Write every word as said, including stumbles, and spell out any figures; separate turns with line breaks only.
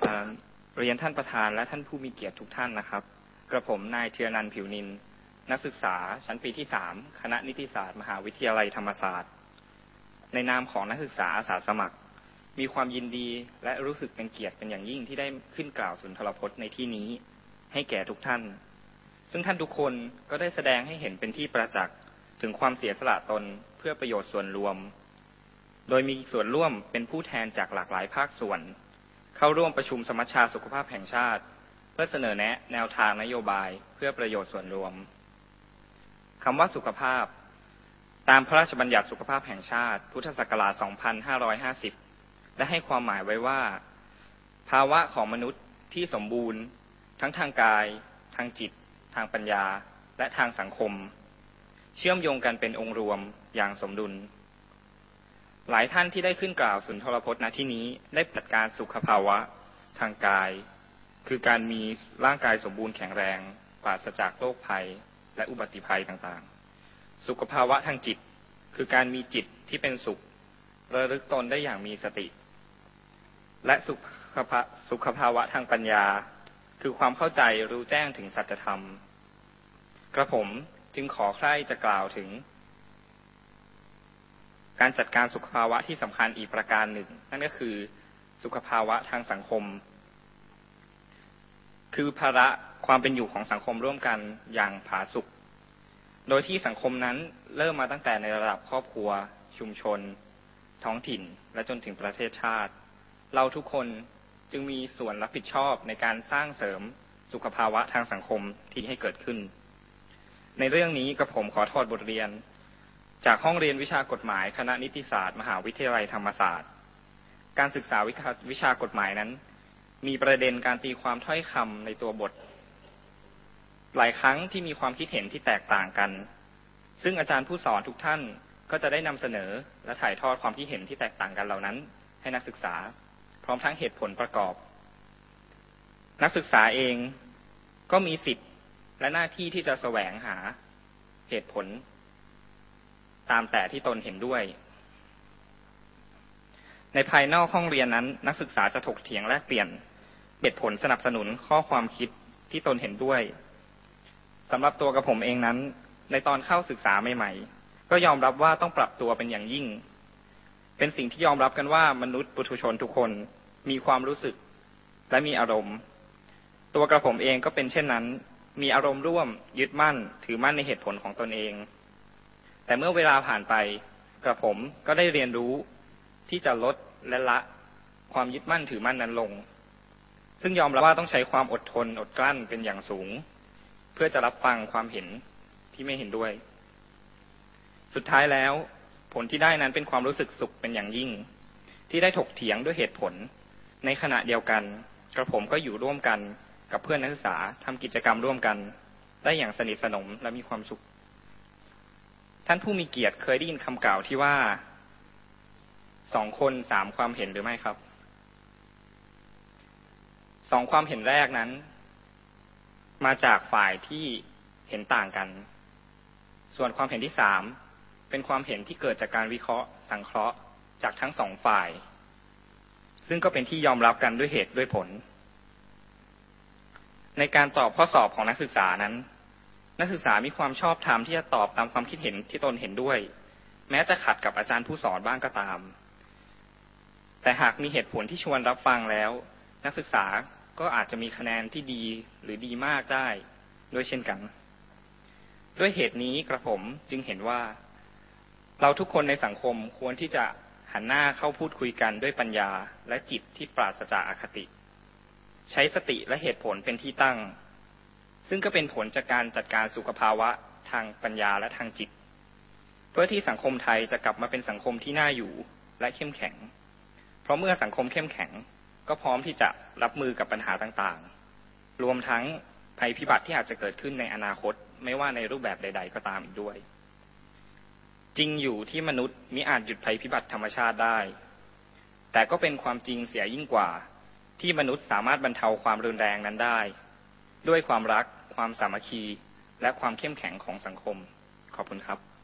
เรียนท่านประธานและท่านผู้มีเกียรติทุกท่านนะครับกระผมนายธีรนันท์ผิวนินนักศึกษาชั้นปีที่สามคณะนิติศาสตร์มหาวิทยาลัยธรรมศาสตร์ในนามของนักศึกษาอาสาสมัครมีความยินดีและรู้สึกเป็นเกียรติเป็นอย่างยิ่งที่ได้ขึ้นกล่าวสุนทรพจน์ในที่นี้ให้แก่ทุกท่านซึ่งท่านทุกคนก็ได้แสดงให้เห็นเป็นที่ประจักษ์ถึงความเสียสละตนเพื่อประโยชน์ส่วนรวมโดยมีส่วนร่วมเป็นผู้แทนจากหลากหลายภาคส่วนเข้าร่วมประชุมสมัชชาสุขภาพแห่งชาติเพื่อเสนอแนะแนวทางนโยบายเพื่อประโยชน์ส่วนรวมคำว่าสุขภาพตามพระราชบัญญัติสุขภาพแห่งชาติพุทธศักราชสองพันห้าร้อยห้าสิบได้ให้ความหมายไว้ว่าภาวะของมนุษย์ที่สมบูรณ์ทั้งทางกายทางจิตทางปัญญาและทางสังคมเชื่อมโยงกันเป็นองค์รวมอย่างสมดุลหลายท่านที่ได้ขึ้นกล่าวสุนทรพจน์ณที่นี้ได้จัดการสุขภาวะทางกายคือการมีร่างกายสมบูรณ์แข็งแรงปราศจากโรคภัยและอุบัติภัยต่างๆสุขภาวะทางจิตคือการมีจิตที่เป็นสุขระลึกตนได้อย่างมีสติและสุขภาสุขภาวะทางปัญญาคือความเข้าใจรู้แจ้งถึงสัจธรรมกระผมจึงขอใคร่จะกล่าวถึงการจัดการสุขภาวะที่สำคัญอีกประการหนึ่งนั่นก็คือสุขภาวะทางสังคมคือภาระความเป็นอยู่ของสังคมร่วมกันอย่างผาสุกโดยที่สังคมนั้นเริ่มมาตั้งแต่ในระดับครอบครัวชุมชนท้องถิ่นและจนถึงประเทศชาติเราทุกคนจึงมีส่วนรับผิดชอบในการสร้างเสริมสุขภาวะทางสังคมที่ให้เกิดขึ้นในเรื่องนี้กระผมขอถอดบทเรียนจากห้องเรียนวิชากฎหมายคณะนิติศาสตร์มหาวิทยาลัยธรรมศาสตร์การศึกษาวิชากฎหมายนั้นมีประเด็นการตีความถ้อยคำในตัวบทหลายครั้งที่มีความคิดเห็นที่แตกต่างกันซึ่งอาจารย์ผู้สอนทุกท่านก็จะได้นำเสนอและถ่ายทอดความคิดเห็นที่แตกต่างกันเหล่านั้นให้นักศึกษาพร้อมทั้งเหตุผลประกอบนักศึกษาเองก็มีสิทธิ์และหน้าที่ที่จะแสวงหาเหตุผลตามแต่ที่ตนเห็นด้วยในภายนอกห้องเรียนนั้นนักศึกษาจะถกเถียงแลกเปลี่ยนเหตุผลสนับสนุนข้อความคิดที่ตนเห็นด้วยสำหรับตัวกับผมเองนั้นในตอนเข้าศึกษาใหม่ๆก็ยอมรับว่าต้องปรับตัวเป็นอย่างยิ่งเป็นสิ่งที่ยอมรับกันว่ามนุษย์ปุถุชนทุกคนมีความรู้สึกและมีอารมณ์ตัวกระผมเองก็เป็นเช่นนั้นมีอารมณ์ร่วมยึดมั่นถือมั่นในเหตุผลของตนเองแต่เมื่อเวลาผ่านไปกระผมก็ได้เรียนรู้ที่จะลดและละความยึดมั่นถือมั่นนั้นลงซึ่งยอมรับว่าต้องใช้ความอดทนอดกลั้นเป็นอย่างสูงเพื่อจะรับฟังความเห็นที่ไม่เห็นด้วยสุดท้ายแล้วผลที่ได้นั้นเป็นความรู้สึกสุขเป็นอย่างยิ่งที่ได้ถกเถียงด้วยเหตุผลในขณะเดียวกันกระผมก็อยู่ร่วมกันกับเพื่อนนักศึกษาทำกิจกรรมร่วมกันได้อย่างสนิทสนมและมีความสุขท่านผู้มีเกียรติเคยได้ยินคำกล่าวที่ว่าสองคนสามความเห็นหรือไม่ครับสองความเห็นแรกนั้นมาจากฝ่ายที่เห็นต่างกันส่วนความเห็นที่สามเป็นความเห็นที่เกิดจากการวิเคราะห์สังเคราะห์จากทั้งสองฝ่ายซึ่งก็เป็นที่ยอมรับกันด้วยเหตุด้วยผลในการตอบข้อสอบของนักศึกษานั้นนักศึกษามีความชอบธรรมที่จะตอบตามความคิดเห็นที่ตนเห็นด้วยแม้จะขัดกับอาจารย์ผู้สอนบ้างก็ตามแต่หากมีเหตุผลที่ชวนรับฟังแล้วนักศึกษาก็อาจจะมีคะแนนที่ดีหรือดีมากได้ด้วยเช่นกันด้วยเหตุนี้กระผมจึงเห็นว่าเราทุกคนในสังคมควรที่จะหันหน้าเข้าพูดคุยกันด้วยปัญญาและจิตที่ปราศจากอคติใช้สติและเหตุผลเป็นที่ตั้งซึ่งก็เป็นผลจากการจัดการสุขภาวะทางปัญญาและทางจิตเพื่อที่สังคมไทยจะกลับมาเป็นสังคมที่น่าอยู่และเข้มแข็งเพราะเมื่อสังคมเข้มแข็งก็พร้อมที่จะรับมือกับปัญหาต่างๆรวมทั้งภัยพิบัติที่อาจจะเกิดขึ้นในอนาคตไม่ว่าในรูปแบบใดๆก็ตามอีกด้วยจริงอยู่ที่มนุษย์มิอาจหยุดภัยพิบัติธรรมชาติได้แต่ก็เป็นความจริงเสียยิ่งกว่าที่มนุษย์สามารถบรรเทาความรุนแรงนั้นได้ด้วยความรักความสามัคคีและความเข้มแข็งของสังคมขอบคุณครับ